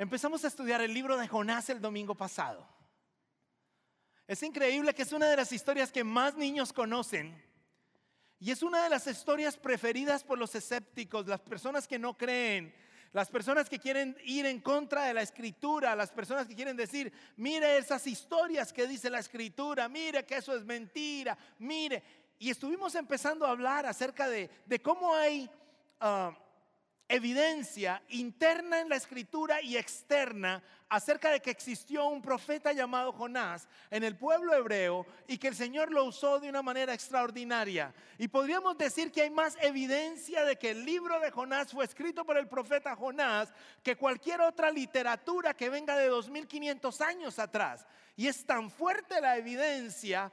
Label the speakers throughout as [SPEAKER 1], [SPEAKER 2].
[SPEAKER 1] Empezamos a estudiar el libro de Jonás el domingo pasado. Es increíble que es una de las historias que más niños conocen y es una de las historias preferidas por los escépticos, las personas que no creen, las personas que quieren ir en contra de la Escritura, las personas que quieren decir, mire esas historias que dice la Escritura, mire que eso es mentira, mire. Y estuvimos empezando a hablar acerca de cómo hay evidencia interna en la Escritura y externa acerca de que existió un profeta llamado Jonás en el pueblo hebreo y que el Señor lo usó de una manera extraordinaria. Y podríamos decir que hay más evidencia de que el libro de Jonás fue escrito por el profeta Jonás que cualquier otra literatura que venga de 2500 años atrás. Y es tan fuerte la evidencia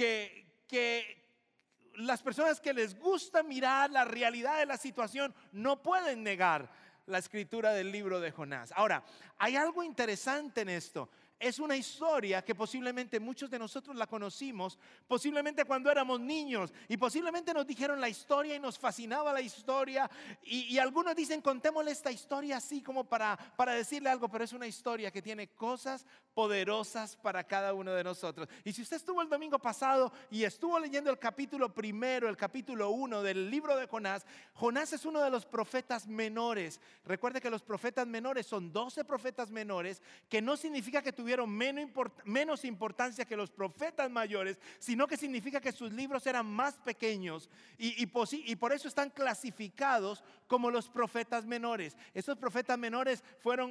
[SPEAKER 1] que las personas que les gusta mirar la realidad de la situación no pueden negar la escritura del libro de Jonás. Ahora, hay algo interesante en esto. Es una historia que posiblemente muchos de nosotros la conocimos, posiblemente cuando éramos niños, y posiblemente nos dijeron la historia y nos fascinaba la historia, y algunos dicen contémosle esta historia así como para decirle algo, pero es una historia que tiene cosas poderosas para cada uno de nosotros. Y si usted estuvo el domingo pasado y estuvo leyendo el capítulo primero, el capítulo 1 del libro de Jonás, Jonás es uno de los profetas menores. Recuerde que los profetas menores son 12 profetas menores, que no significa que tuvieron menos importancia que los profetas mayores, sino que significa que sus libros eran más pequeños y por eso están clasificados como los profetas menores. Esos profetas menores fueron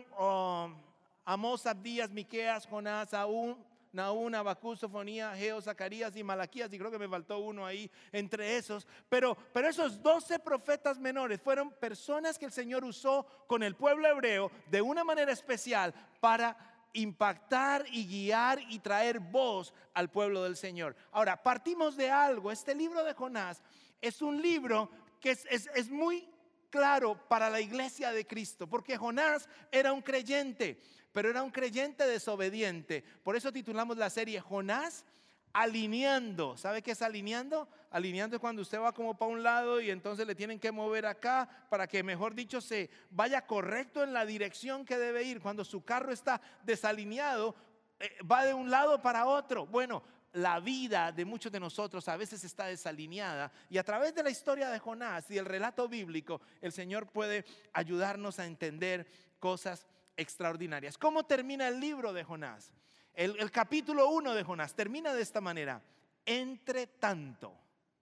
[SPEAKER 1] Amós, Abdías, Miqueas, Jonás, Nahum, Habacuc, Sofonía, Ageo, Zacarías y Malaquías, y creo que me faltó uno ahí entre esos, pero esos 12 profetas menores fueron personas que el Señor usó con el pueblo hebreo de una manera especial para impactar y guiar y traer voz al pueblo del Señor. Ahora, partimos de algo. Este libro de Jonás es un libro que es muy claro para la iglesia de Cristo, porque Jonás era un creyente, pero era un creyente desobediente. Por eso titulamos la serie Jonás alineando. ¿Sabe qué es alineando? Alineando es cuando usted va como para un lado y entonces le tienen que mover acá para que, mejor dicho, se vaya correcto en la dirección que debe ir. Cuando su carro está desalineado, va de un lado para otro. Bueno, la vida de muchos de nosotros a veces está desalineada, y a través de la historia de Jonás y el relato bíblico, el Señor puede ayudarnos a entender cosas extraordinarias. ¿Cómo termina el libro de Jonás? El capítulo 1 de Jonás termina de esta manera: entre tanto,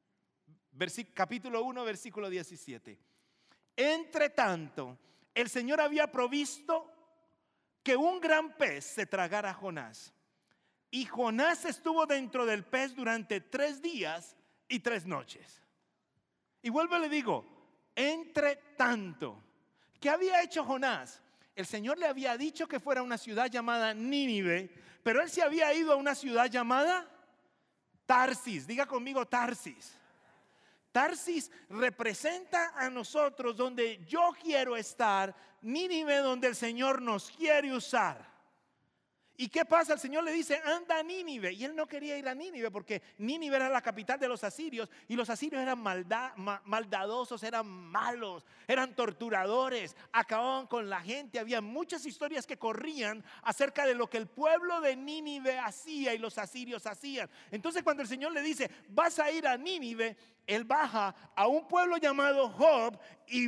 [SPEAKER 1] capítulo 1, versículo 17. Entre tanto, el Señor había provisto que un gran pez se tragara a Jonás. Y Jonás estuvo dentro del pez durante 3 días y 3 noches. Y vuelvo y le digo, entre tanto, ¿qué había hecho Jonás? El Señor le había dicho que fuera a una ciudad llamada Nínive, pero él se había ido a una ciudad llamada Tarsis. Diga conmigo Tarsis. Tarsis representa a nosotros donde yo quiero estar, Nínive donde el Señor nos quiere usar. ¿Y qué pasa? El Señor le dice, anda a Nínive. Y él no quería ir a Nínive porque Nínive era la capital de los asirios. Y los asirios eran maldadosos, eran malos, eran torturadores, acababan con la gente. Había muchas historias que corrían acerca de lo que el pueblo de Nínive hacía y los asirios hacían. Entonces cuando el Señor le dice, vas a ir a Nínive, él baja a un pueblo llamado Job y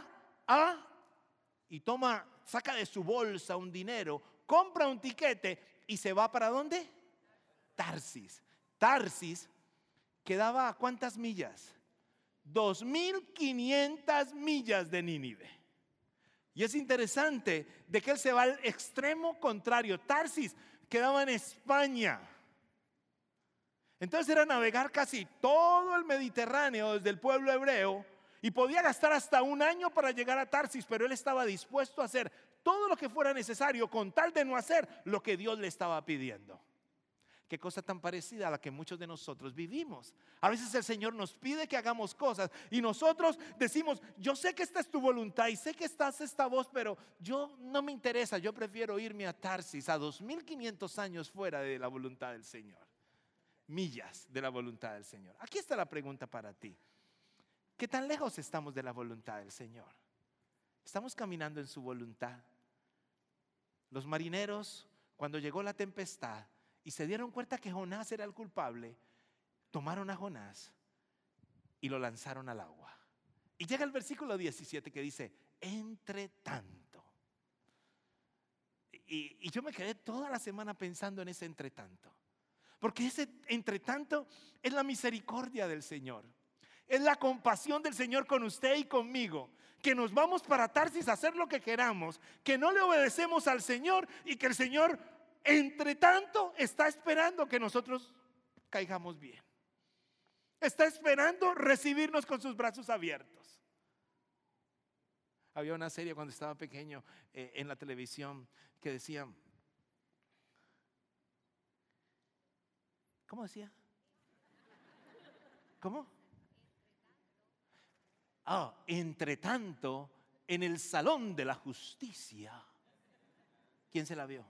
[SPEAKER 1] saca de su bolsa un dinero, compra un tiquete y se va ¿para dónde? Tarsis. Tarsis quedaba ¿a cuántas millas? 2500 millas de Nínive. Y es interesante de que él se va al extremo contrario. Tarsis quedaba en España. Entonces era navegar casi todo el Mediterráneo desde el pueblo hebreo, y podía gastar hasta 1 año para llegar a Tarsis, pero él estaba dispuesto a hacer todo lo que fuera necesario con tal de no hacer lo que Dios le estaba pidiendo. Qué cosa tan parecida a la que muchos de nosotros vivimos. A veces el Señor nos pide que hagamos cosas y nosotros decimos, yo sé que esta es tu voluntad y sé que hace esta voz, pero yo no me interesa, yo prefiero irme a Tarsis, a 2500 años fuera de la voluntad del Señor. Millas de la voluntad del Señor. Aquí está la pregunta para ti. ¿Qué tan lejos estamos de la voluntad del Señor? ¿Estamos caminando en su voluntad? Los marineros, cuando llegó la tempestad y se dieron cuenta que Jonás era el culpable, tomaron a Jonás y lo lanzaron al agua. Y llega el versículo 17 que dice, entre tanto. Y yo me quedé toda la semana pensando en ese entre tanto. Porque ese entre tanto es la misericordia del Señor. Es la compasión del Señor con usted y conmigo. Que nos vamos para Tarsis a hacer lo que queramos, que no le obedecemos al Señor y que el Señor, entre tanto, está esperando que nosotros caigamos bien. Está esperando recibirnos con sus brazos abiertos. Había una serie cuando estaba pequeño en la televisión que decía, ¿cómo decía? ¿Cómo? Entre tanto, en el salón de la justicia. ¿Quién se la vio?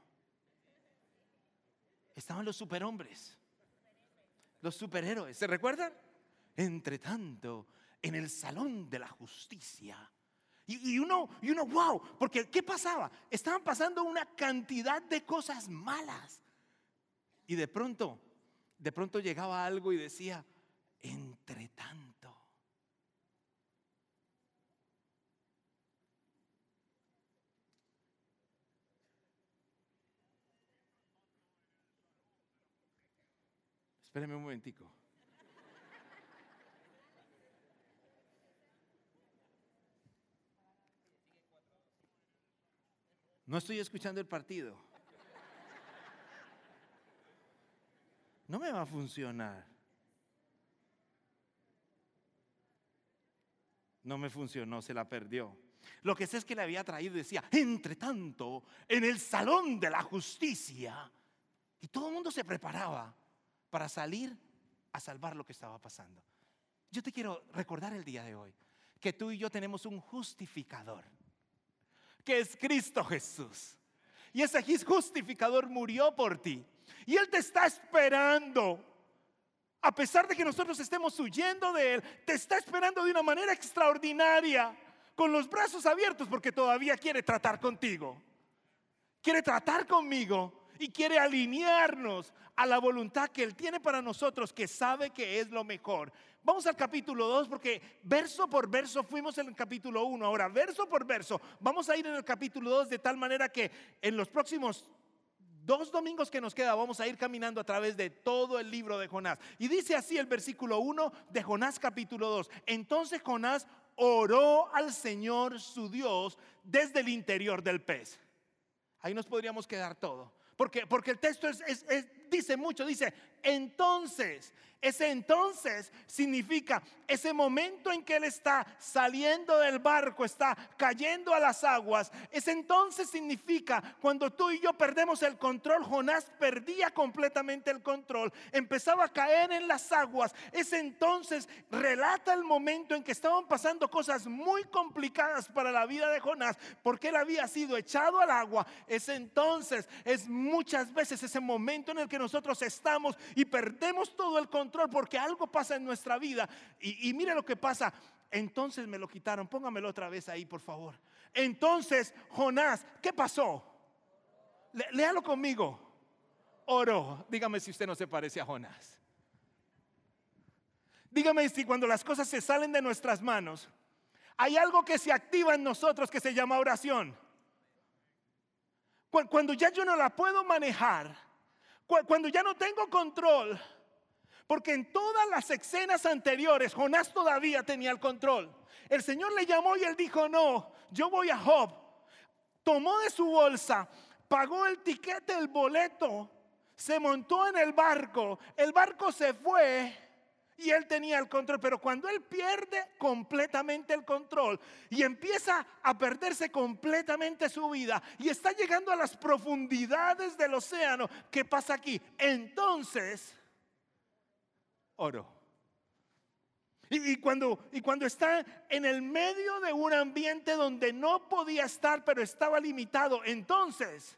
[SPEAKER 1] Estaban los superhombres, los superhéroes, ¿se recuerdan? Entre tanto, en el salón de la justicia. Y uno, wow, porque ¿qué pasaba? Estaban pasando una cantidad de cosas malas. Y de pronto llegaba algo y decía, entre tanto. Espéreme un momentico. No estoy escuchando el partido. No me va a funcionar. No me funcionó, se la perdió. Lo que sé es que le había traído, decía, entre tanto, en el salón de la justicia. Y todo el mundo se preparaba para salir a salvar lo que estaba pasando. Yo te quiero recordar el día de hoy que tú y yo tenemos un justificador, que es Cristo Jesús. Y ese justificador murió por ti. Y Él te está esperando. A pesar de que nosotros estemos huyendo de Él, te está esperando de una manera extraordinaria, con los brazos abiertos, porque todavía quiere tratar contigo. Quiere tratar conmigo y quiere alinearnos a la voluntad que Él tiene para nosotros, que sabe que es lo mejor. Vamos al capítulo 2 porque verso por verso fuimos en el capítulo 1. Ahora verso por verso vamos a ir en el capítulo 2, de tal manera que en los próximos 2 domingos que nos queda vamos a ir caminando a través de todo el libro de Jonás. Y dice así el versículo 1 de Jonás capítulo 2. Entonces Jonás oró al Señor su Dios desde el interior del pez. Ahí nos podríamos quedar todo. Porque el texto dice mucho, dice entonces. Ese entonces significa ese momento en que él está saliendo del barco, está cayendo a las aguas. Ese entonces significa cuando tú y yo perdemos el control. Jonás perdía completamente el control, empezaba a caer en las aguas. Ese entonces relata el momento en que estaban pasando cosas muy complicadas para la vida de Jonás, porque él había sido echado al agua. Ese entonces es muchas veces ese momento en el que nosotros estamos y perdemos todo el control porque algo pasa en nuestra vida. Y mire lo que pasa. Entonces me lo quitaron. Póngamelo otra vez ahí, por favor. Entonces Jonás, ¿qué pasó? Léalo conmigo. Oró. Dígame si usted no se parece a Jonás. Dígame si cuando las cosas se salen de nuestras manos hay algo que se activa en nosotros que se llama oración. Cuando ya yo no la puedo manejar, cuando ya no tengo control, porque en todas las escenas anteriores Jonás todavía tenía el control. El Señor le llamó y él dijo: no, yo voy a Job. Tomó de su bolsa, pagó el tiquete, el boleto, se montó en el barco se fue y él tenía el control. Pero cuando él pierde completamente el control y empieza a perderse completamente su vida y está llegando a las profundidades del océano, ¿qué pasa aquí? Entonces oró. Y cuando está en el medio de un ambiente donde no podía estar, pero estaba limitado, entonces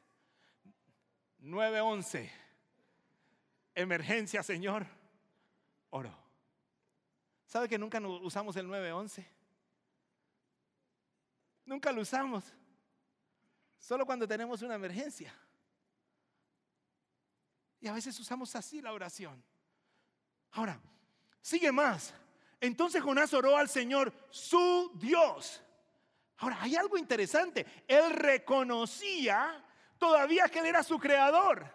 [SPEAKER 1] 911, emergencia, Señor, oró. ¿Sabe que nunca usamos el 911? Nunca lo usamos. Solo cuando tenemos una emergencia. Y a veces usamos así la oración. Ahora, sigue más. Entonces Jonás oró al Señor, su Dios. Ahora, hay algo interesante. Él reconocía todavía que Él era su creador.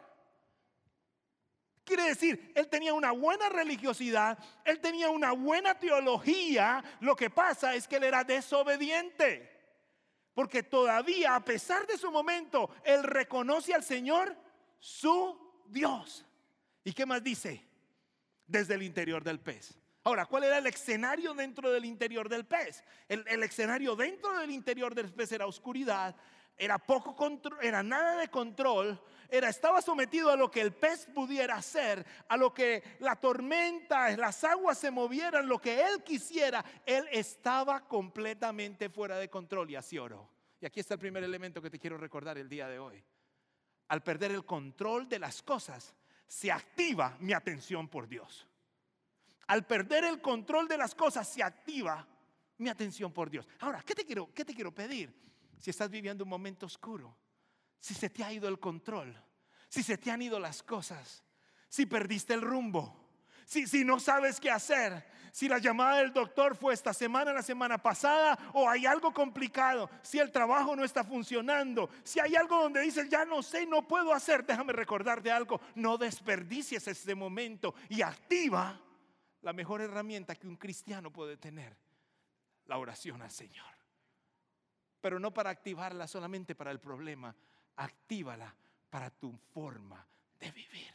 [SPEAKER 1] Quiere decir, él tenía una buena religiosidad, él tenía una buena teología. Lo que pasa es que él era desobediente. Porque todavía, a pesar de su momento, él reconoce al Señor, su Dios. ¿Y qué más dice? Desde el interior del pez. Ahora, ¿cuál era el escenario dentro del interior del pez? El escenario dentro del interior del pez era oscuridad, era poco control, era nada de control, estaba sometido a lo que el pez pudiera hacer, a lo que la tormenta, las aguas se movieran, lo que él quisiera. Él estaba completamente fuera de control y así oró. Y aquí está el primer elemento que te quiero recordar el día de hoy. Al perder el control de las cosas, se activa mi atención por Dios. Al perder el control de las cosas, se activa mi atención por Dios. Ahora, ¿qué te quiero pedir? Si estás viviendo un momento oscuro, si se te ha ido el control, si se te han ido las cosas, si perdiste el rumbo, si no sabes qué hacer, si la llamada del doctor fue esta semana, la semana pasada, o hay algo complicado, si el trabajo no está funcionando, si hay algo donde dices ya no sé, no puedo hacer, déjame recordarte algo. No desperdicies este momento y activa la mejor herramienta que un cristiano puede tener: la oración al Señor. Pero no para activarla solamente para el problema, actívala para tu forma de vivir.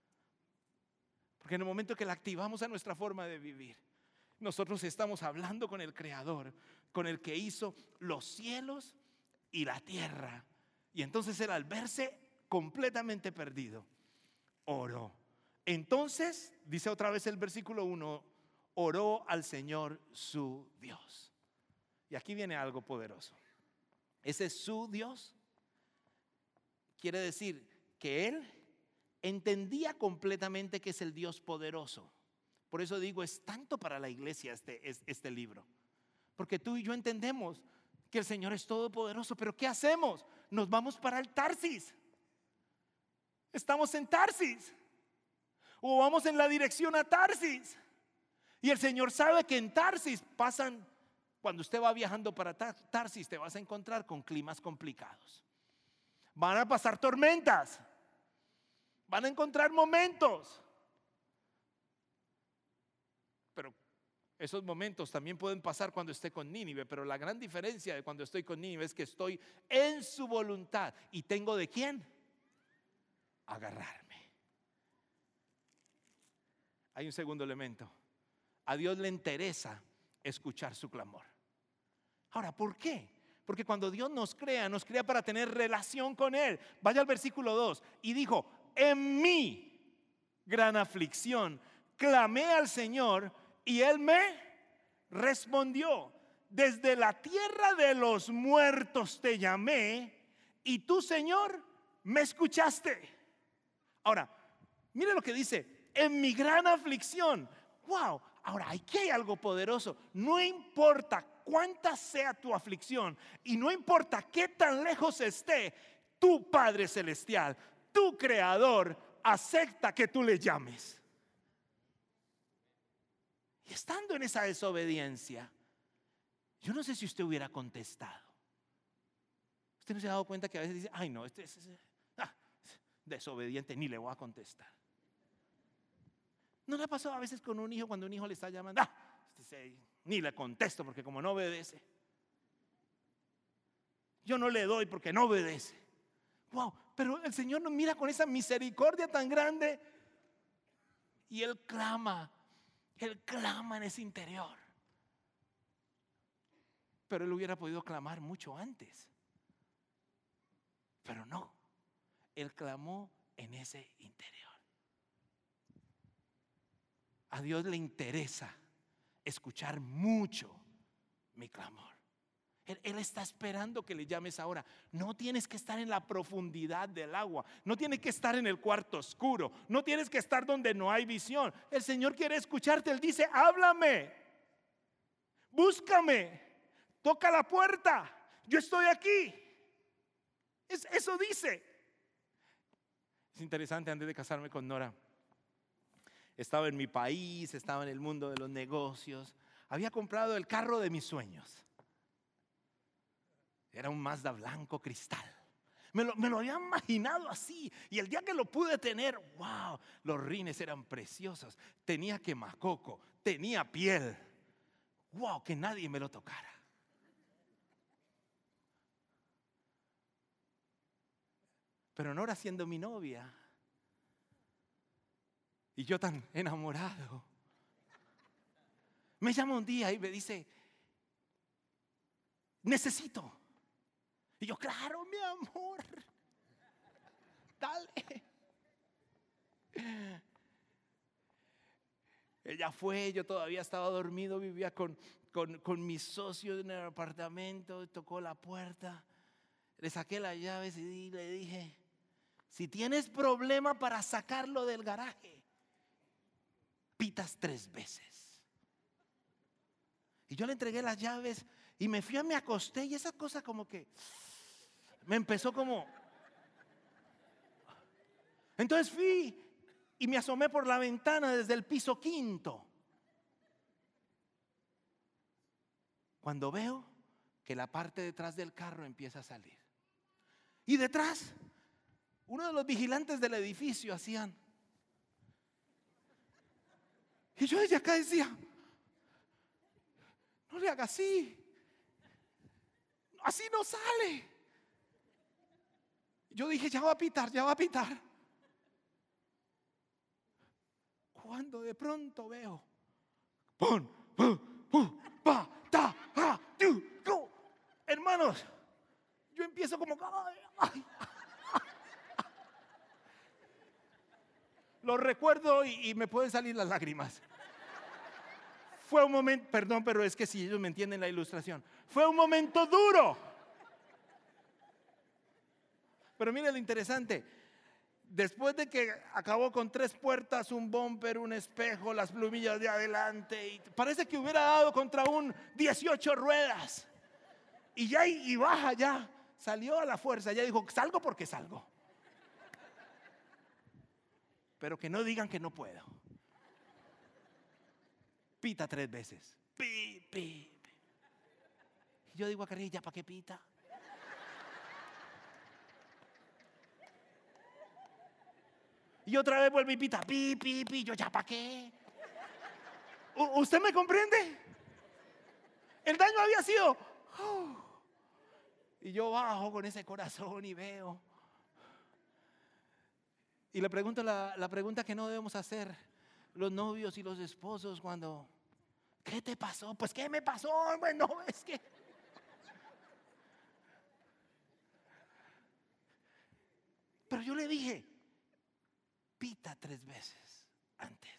[SPEAKER 1] Porque en el momento que la activamos a nuestra forma de vivir, nosotros estamos hablando con el Creador, con el que hizo los cielos y la tierra. Y entonces él, al verse completamente perdido, oró. Entonces, dice otra vez el versículo 1, oró al Señor su Dios. Y aquí viene algo poderoso. Ese su Dios quiere decir que él entendía completamente que es el Dios poderoso. Por eso digo, es tanto para la iglesia este libro. Porque tú y yo entendemos que el Señor es todopoderoso. Pero ¿qué hacemos? Nos vamos para el Tarsis. Estamos en Tarsis. O vamos en la dirección a Tarsis. Y el Señor sabe que en Tarsis pasan, cuando usted va viajando para Tarsis, te vas a encontrar con climas complicados. Van a pasar tormentas. Van a encontrar momentos. Pero esos momentos también pueden pasar cuando esté con Nínive. Pero la gran diferencia de cuando estoy con Nínive es que estoy en su voluntad. ¿Y tengo de quién? Agarrarme. Hay un segundo elemento. A Dios le interesa escuchar su clamor. Ahora, ¿por qué? Porque cuando Dios nos crea para tener relación con Él. Vaya al versículo 2. Y dijo: en mi gran aflicción clamé al Señor y Él me respondió. Desde la tierra de los muertos te llamé y tú, Señor, me escuchaste. Ahora, mire lo que dice: en mi gran aflicción. Wow. Ahora, aquí hay algo poderoso. No importa cuánta sea tu aflicción y no importa qué tan lejos esté, tu Padre Celestial, tu Creador, acepta que tú le llames. Y estando en esa desobediencia, yo no sé si usted hubiera contestado. Usted no se ha dado cuenta que a veces dice: ay no, este es desobediente, ni le voy a contestar. ¿No le ha pasado a veces con un hijo cuando un hijo le está llamando? Ni le contesto porque como no obedece. Yo no le doy porque no obedece. Wow, pero el Señor nos mira con esa misericordia tan grande y Él clama en ese interior. Pero Él hubiera podido clamar mucho antes. Pero no, Él clamó en ese interior. A Dios le interesa escuchar mucho mi clamor. Él está esperando que le llames ahora. No tienes que estar en la profundidad del agua. No tienes que estar en el cuarto oscuro. No tienes que estar donde no hay visión. El Señor quiere escucharte. Él dice: háblame, búscame, toca la puerta. Yo estoy aquí. Eso dice. Es interesante, antes de casarme con Nora, estaba en mi país, estaba en el mundo de los negocios. Había comprado el carro de mis sueños. Era un Mazda blanco cristal. Me lo había imaginado así. Y el día que lo pude tener, wow, los rines eran preciosos. Tenía quemacoco, tenía piel. Wow, que nadie me lo tocara. Pero Nora siendo mi novia y yo tan enamorado, me llama un día y me dice: necesito. Y yo, claro, mi amor, dale. Ella fue, yo todavía estaba dormido, vivía con mis socios en el apartamento, tocó la puerta, le saqué las llaves y le dije: si tienes problema para sacarlo del garaje, pitas 3 veces. Y yo le entregué las llaves y me acosté, y esa cosa como que me empezó como... Entonces fui y me asomé por la ventana desde el piso 5. Cuando veo que la parte detrás del carro empieza a salir. Y detrás, uno de los vigilantes del edificio hacían. Y yo desde acá decía: no le haga así. Así no sale. Yo dije: ya va a pitar, ya va a pitar. Cuando de pronto veo, ¡pum! ¡pum! ¡pum! ¡pa! ¡ta! ¡ja! ¡tu! ¡go! Hermanos, yo empiezo como... ¡ay! Lo recuerdo y me pueden salir las lágrimas. Fue un momento, perdón, pero es que si ellos me entienden la ilustración, fue un momento duro. Pero mire lo interesante. Después de que acabó con 3 puertas, un bumper, un espejo, las plumillas de adelante, y parece que hubiera dado contra un 18 ruedas. Y ya y baja ya. Salió a la fuerza, ya dijo: salgo porque salgo. Pero que no digan que no puedo. Pita 3 veces. Pi, pi, pi. Y yo digo a Carrillo: ¿para qué pita? Y otra vez vuelve y pita: pi, pi, pi. Yo: ¿ya para qué? ¿Usted me comprende? El daño había sido... Y yo bajo con ese corazón y veo. Y le pregunto la pregunta que no debemos hacer los novios y los esposos cuando... ¿qué te pasó? Pues ¿qué me pasó? Bueno, es que... Pero yo le dije: pita 3 veces antes.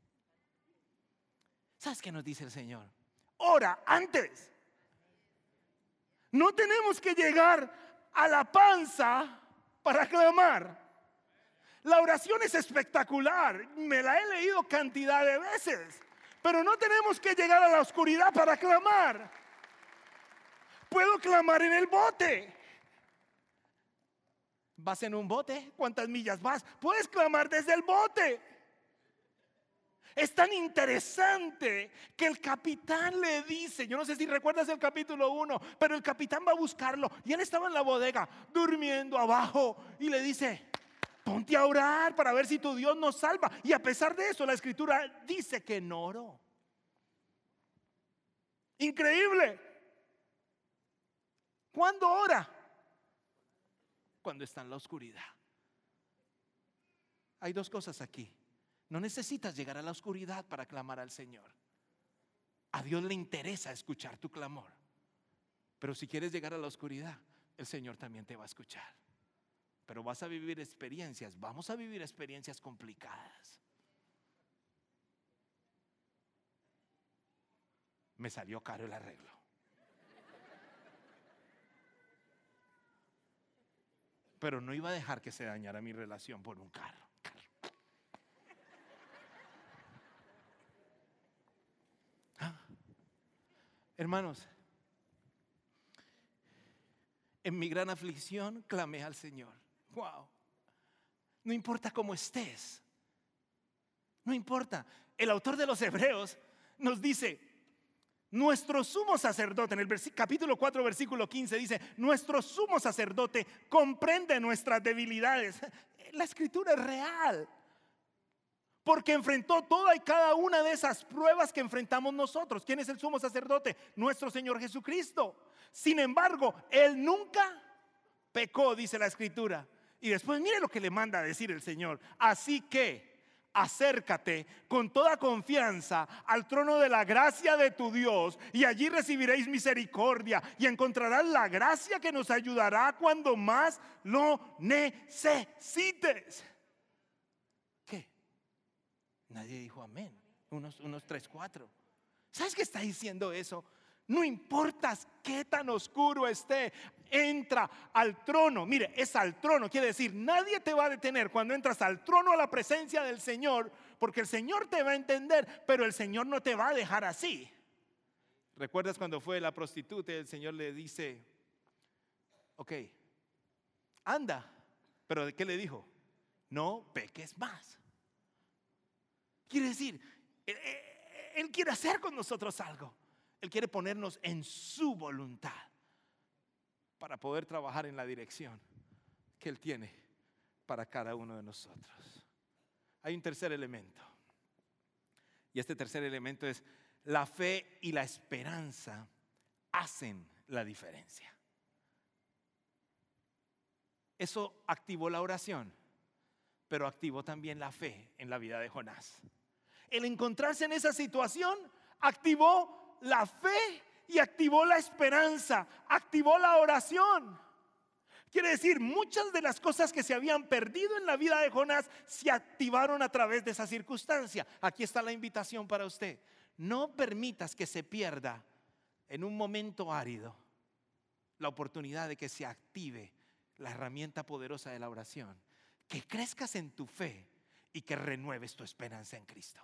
[SPEAKER 1] ¿Sabes qué nos dice el Señor? Ora antes. No tenemos que llegar a la panza para clamar. La oración es espectacular, me la he leído cantidad de veces, pero no tenemos que llegar a la oscuridad para clamar. Puedo clamar en el bote. ¿Vas en un bote? ¿Cuántas millas vas? Puedes clamar desde el bote. Es tan interesante que el capitán le dice, yo no sé si recuerdas el capítulo 1, pero el capitán va a buscarlo y él estaba en la bodega durmiendo abajo y le dice: ponte a orar para ver si tu Dios nos salva. Y a pesar de eso, la escritura dice que no oró. Increíble. ¿Cuándo ora? Cuando está en la oscuridad. Hay 2 cosas aquí. No necesitas llegar a la oscuridad para clamar al Señor. A Dios le interesa escuchar tu clamor. Pero si quieres llegar a la oscuridad, el Señor también te va a escuchar. Pero vas a vivir experiencias, vamos a vivir experiencias complicadas. Me salió caro el arreglo. Pero no iba a dejar que se dañara mi relación por un carro. Hermanos, En mi gran aflicción clamé al Señor. Wow. No importa cómo estés. No importa. El autor de los Hebreos nos dice, nuestro sumo sacerdote, en el capítulo 4, versículo 15 dice, nuestro sumo sacerdote comprende nuestras debilidades. La escritura es real, porque enfrentó toda y cada una de esas pruebas que enfrentamos nosotros. ¿Quién es el sumo sacerdote? Nuestro Señor Jesucristo. Sin embargo, Él nunca pecó, dice la escritura. Y después mire lo que le manda a decir el Señor. Así que acércate con toda confianza al trono de la gracia de tu Dios, y allí recibiréis misericordia y encontrarás la gracia que nos ayudará cuando más lo necesites. ¿Qué? Nadie dijo amén. Unos 3, 4. ¿Sabes qué está diciendo eso? No importa qué tan oscuro esté, entra al trono. Mire, es al trono, quiere decir, nadie te va a detener cuando entras al trono, a la presencia del Señor, porque el Señor te va a entender, pero el Señor no te va a dejar así. ¿Recuerdas cuando fue la prostituta y el Señor le dice, ok, anda? ¿Pero de qué le dijo? No peques más. Quiere decir, Él quiere hacer con nosotros algo. Él quiere ponernos en su voluntad para poder trabajar en la dirección que Él tiene para cada uno de nosotros. Hay un tercer elemento, y este tercer elemento es: la fe y la esperanza hacen la diferencia. Eso activó la oración, pero activó también la fe en la vida de Jonás. El encontrarse en esa situación activó la fe y activó la esperanza, activó la oración. Quiere decir, muchas de las cosas que se habían perdido en la vida de Jonás se activaron a través de esa circunstancia. Aquí está la invitación para usted. No permitas que se pierda en un momento árido la oportunidad de que se active la herramienta poderosa de la oración, que crezcas en tu fe y que renueves tu esperanza en Cristo.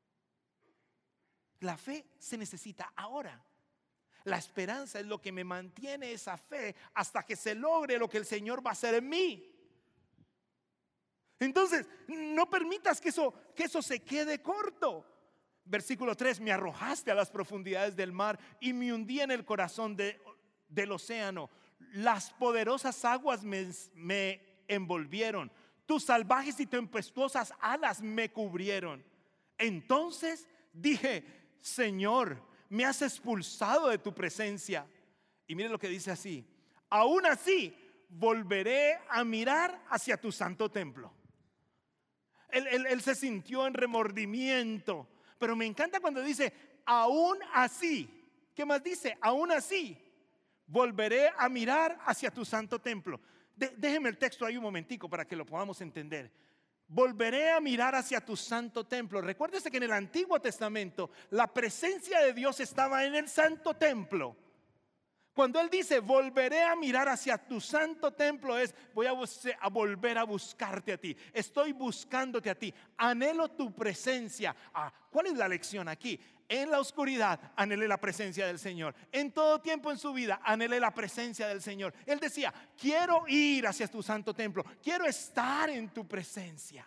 [SPEAKER 1] La fe se necesita ahora. La esperanza es lo que me mantiene esa fe hasta que se logre lo que el Señor va a hacer en mí. Entonces, no permitas que eso se quede corto. Versículo 3: me arrojaste a las profundidades del mar y me hundí en el corazón del océano. Las poderosas aguas me envolvieron. Tus salvajes y tempestuosas alas me cubrieron. Entonces dije: Señor, me has expulsado de tu presencia. Y mire lo que dice así: aún así volveré a mirar hacia tu santo templo. Él se sintió en remordimiento, pero me encanta cuando dice aún así. ¿Qué más dice? Aún así volveré a mirar hacia tu santo templo. Déjeme el texto ahí un momentico para que lo podamos entender. Volveré a mirar hacia tu santo templo. Recuérdese que en el Antiguo Testamento la presencia de Dios estaba en el santo templo. Cuando Él dice volveré a mirar hacia tu santo templo, es voy a volver a buscarte a ti. Estoy buscándote a ti. Anhelo tu presencia. ¿Cuál es la lección aquí? En la oscuridad anhelé la presencia del Señor. En todo tiempo en su vida anhelé la presencia del Señor. Él decía: quiero ir hacia tu santo templo, quiero estar en tu presencia.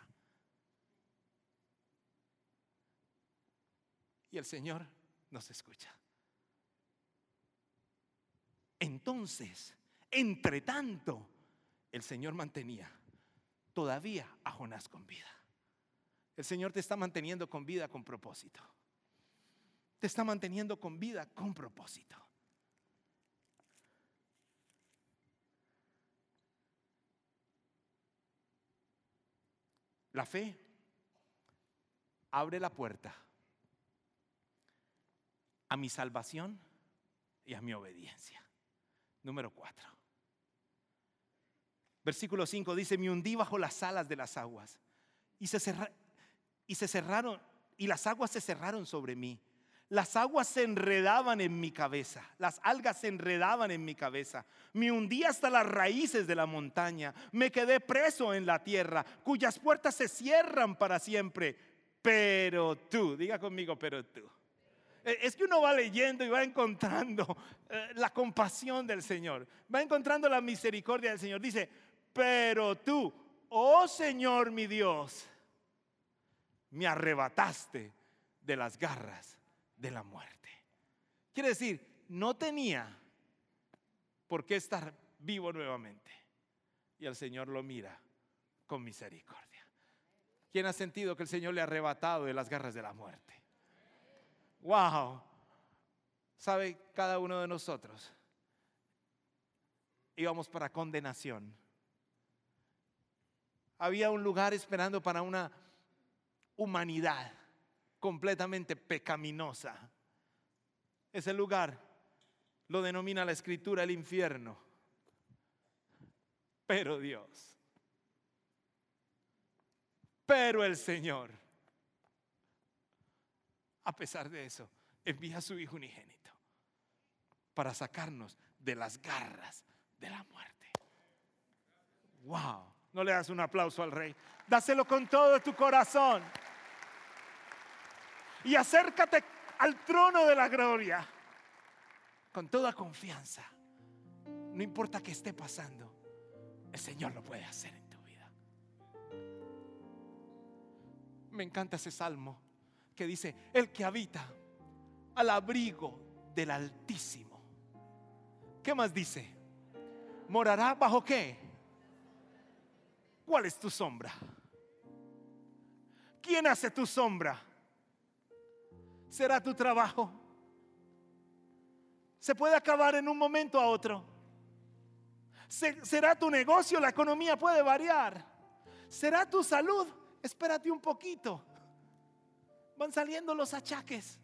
[SPEAKER 1] Y el Señor nos escucha. Entonces, entre tanto, el Señor mantenía todavía a Jonás con vida. El Señor te está manteniendo con vida con propósito. Te está manteniendo con vida con propósito. La fe abre la puerta a mi salvación y a mi obediencia. Número 4. Versículo 5 dice: me hundí bajo las alas de las aguas y se cerraron, y las aguas se cerraron sobre mí. Las aguas se enredaban en mi cabeza, las algas se enredaban en mi cabeza. Me hundí hasta las raíces de la montaña. Me quedé preso en la tierra, cuyas puertas se cierran para siempre. Pero tú, diga conmigo, pero tú. Es que uno va leyendo y va encontrando la compasión del Señor, va encontrando la misericordia del Señor. Dice, pero tú, oh Señor mi Dios, me arrebataste de las garras de la muerte. Quiere decir, no tenía por qué estar vivo nuevamente. Y el Señor lo mira con misericordia. ¿Quién ha sentido que el Señor le ha arrebatado de las garras de la muerte? Wow. ¿Sabe? Cada uno de nosotros íbamos para condenación. Había un lugar esperando para una humanidad completamente pecaminosa. Ese lugar lo denomina la Escritura el infierno. Pero Dios, pero el Señor, a pesar de eso, envía a su Hijo unigénito para sacarnos de las garras de la muerte. Wow. ¿No le das un aplauso al Rey? Dáselo con todo tu corazón. Y acércate al trono de la gloria con toda confianza. No importa qué esté pasando, el Señor lo puede hacer en tu vida. Me encanta ese salmo que dice: el que habita al abrigo del Altísimo. ¿Qué más dice? ¿Morará bajo qué? ¿Cuál es tu sombra? ¿Quién hace tu sombra? ¿Será tu trabajo? Se puede acabar en un momento a otro. ¿Será tu negocio? La economía puede variar. ¿Será tu salud? Espérate un poquito. Van saliendo los achaques.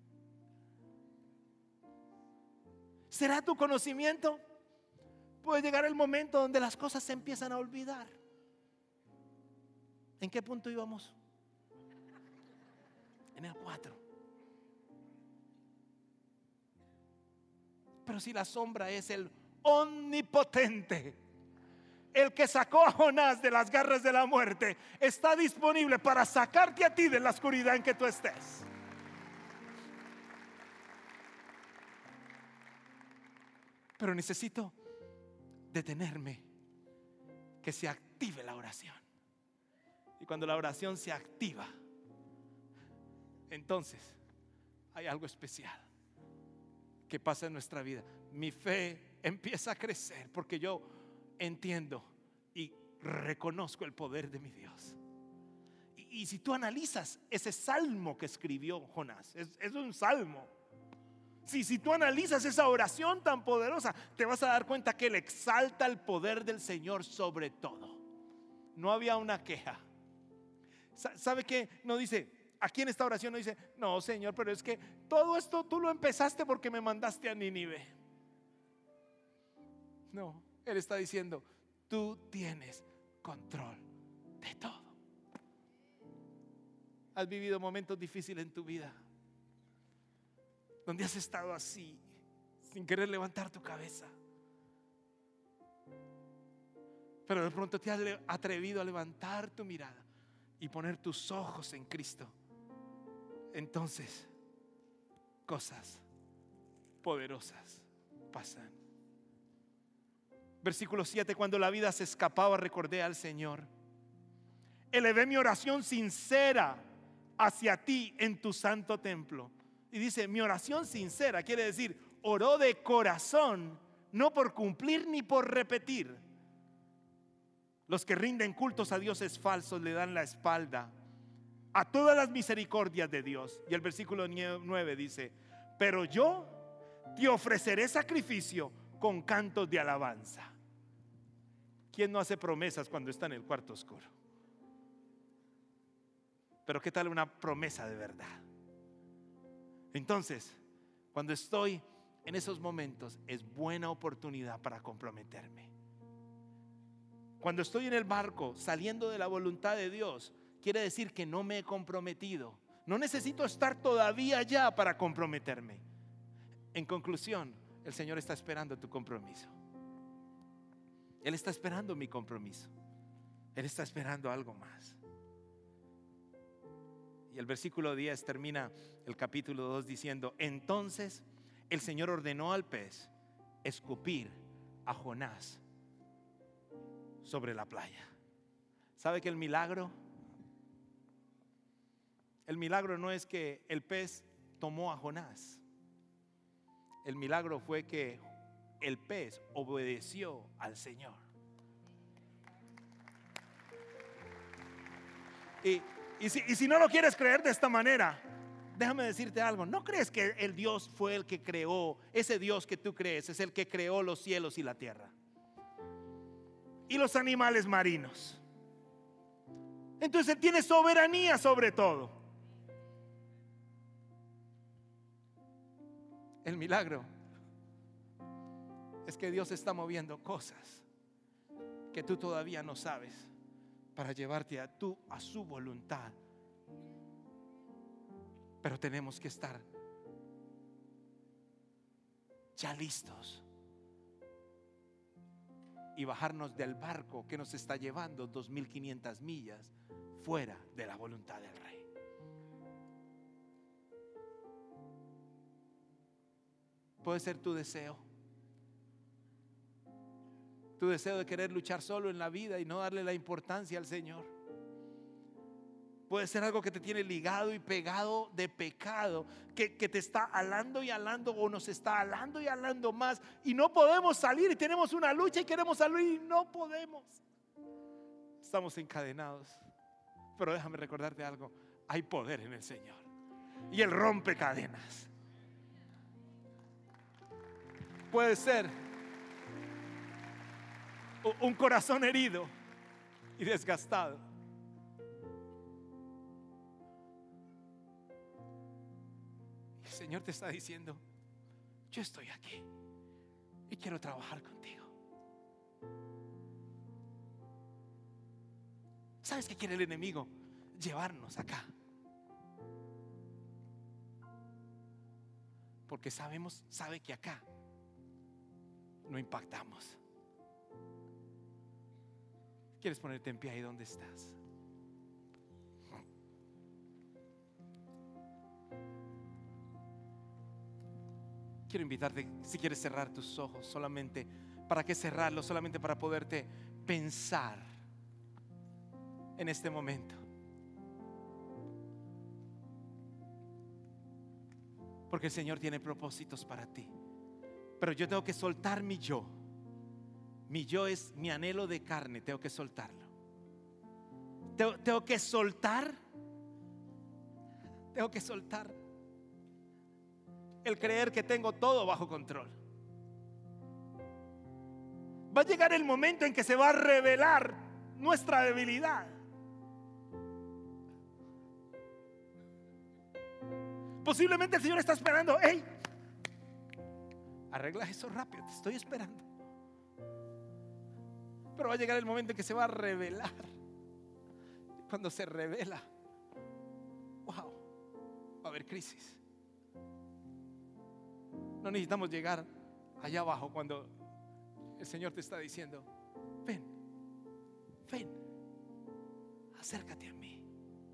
[SPEAKER 1] ¿Será tu conocimiento? Puede llegar el momento donde las cosas se empiezan a olvidar. ¿En qué punto íbamos? En el 4. Pero si la sombra es el omnipotente, el que sacó a Jonás de las garras de la muerte, está disponible para sacarte a ti de la oscuridad en que tú estés. Pero necesito detenerme, que se active la oración. Y cuando la oración se activa, entonces hay algo especial que pasa en nuestra vida. Mi fe empieza a crecer porque yo entiendo y reconozco el poder de mi Dios. Y si tú analizas ese salmo que escribió Jonás, es un salmo. Si tú analizas esa oración tan poderosa, te vas a dar cuenta que él exalta el poder del Señor sobre todo. No había una queja. ¿Sabe qué? No dice, aquí en esta oración no dice, no Señor, pero es que todo esto tú lo empezaste porque me mandaste a Nínive. No, él está diciendo, tú tienes control de todo. ¿Has vivido momentos difíciles en tu vida donde has estado así, sin querer levantar tu cabeza? Pero de pronto te has atrevido a levantar tu mirada y poner tus ojos en Cristo. Entonces, cosas poderosas pasan. Versículo 7: cuando la vida se escapaba, recordé al Señor. Elevé mi oración sincera hacia ti en tu santo templo. Y dice, mi oración sincera quiere decir, oró de corazón, no por cumplir ni por repetir. Los que rinden cultos a dioses falsos le dan la espalda a todas las misericordias de Dios. Y el versículo 9 dice, pero yo te ofreceré sacrificio con cantos de alabanza. ¿Quién no hace promesas cuando está en el cuarto oscuro? Pero ¿qué tal una promesa de verdad? Entonces, cuando estoy en esos momentos, es buena oportunidad para comprometerme. Cuando estoy en el barco saliendo de la voluntad de Dios, quiere decir que no me he comprometido. No necesito estar todavía allá para comprometerme. En conclusión, el Señor está esperando tu compromiso. Él está esperando mi compromiso. Él está esperando algo más. Y el versículo 10 termina el capítulo 2 diciendo: entonces el Señor ordenó al pez escupir a Jonás sobre la playa. ¿Sabe que el milagro no es que el pez tomó a Jonás? El milagro fue que el pez obedeció al Señor. Y si no lo quieres creer de esta manera, déjame decirte algo. ¿No crees que el Dios fue el que creó? Ese Dios que tú crees es el que creó los cielos y la tierra y los animales marinos. Entonces Él tiene soberanía sobre todo. El milagro es que Dios está moviendo cosas que tú todavía no sabes, para llevarte a su voluntad. Pero tenemos que estar ya listos y bajarnos del barco que nos está llevando 2500 millas fuera de la voluntad del Rey. Puede ser tu deseo de querer luchar solo en la vida y no darle la importancia al Señor. Puede ser algo que te tiene ligado y pegado de pecado, que te está alando y alando, o nos está alando y alando más, y no podemos salir, y tenemos una lucha y queremos salir y no podemos. Estamos encadenados. Pero déjame recordarte algo: hay poder en el Señor y Él rompe cadenas. Puede ser un corazón herido y desgastado. El Señor te está diciendo: yo estoy aquí y quiero trabajar contigo. ¿Sabes qué quiere el enemigo? Llevarnos acá, porque sabe que acá no impactamos. ¿Quieres ponerte en pie ahí donde estás? Quiero invitarte, si quieres cerrar tus ojos, solamente, ¿para qué cerrarlos? Solamente para poderte pensar en este momento. Porque el Señor tiene propósitos para ti. Pero yo tengo que soltar mi yo. Mi yo es mi anhelo de carne, tengo que soltarlo. Tengo que soltar el creer que tengo todo bajo control. Va a llegar el momento en que se va a revelar nuestra debilidad. Posiblemente el Señor está esperando: hey, arregla eso rápido, te estoy esperando. Pero va a llegar el momento en que se va a revelar. Cuando se revela, wow, va a haber crisis. No necesitamos llegar allá abajo cuando el Señor te está diciendo: ven, acércate a mí.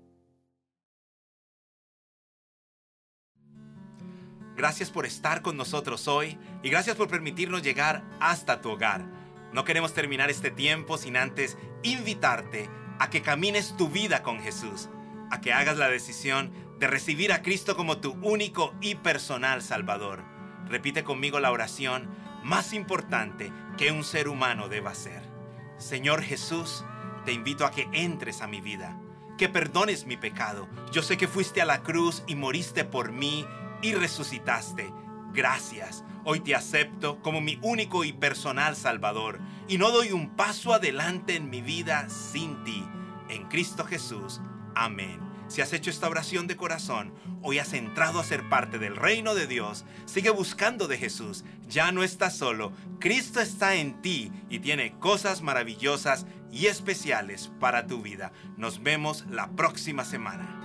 [SPEAKER 2] Gracias por estar con nosotros hoy y gracias por permitirnos llegar hasta tu hogar. No queremos terminar este tiempo sin antes invitarte a que camines tu vida con Jesús, a que hagas la decisión de recibir a Cristo como tu único y personal Salvador. Repite conmigo la oración más importante que un ser humano deba hacer. Señor Jesús, te invito a que entres a mi vida, que perdones mi pecado. Yo sé que fuiste a la cruz y moriste por mí y resucitaste. Gracias. Hoy te acepto como mi único y personal Salvador y no doy un paso adelante en mi vida sin ti. En Cristo Jesús. Amén. Si has hecho esta oración de corazón, hoy has entrado a ser parte del reino de Dios. Sigue buscando de Jesús. Ya no estás solo. Cristo está en ti y tiene cosas maravillosas y especiales para tu vida. Nos vemos la próxima semana.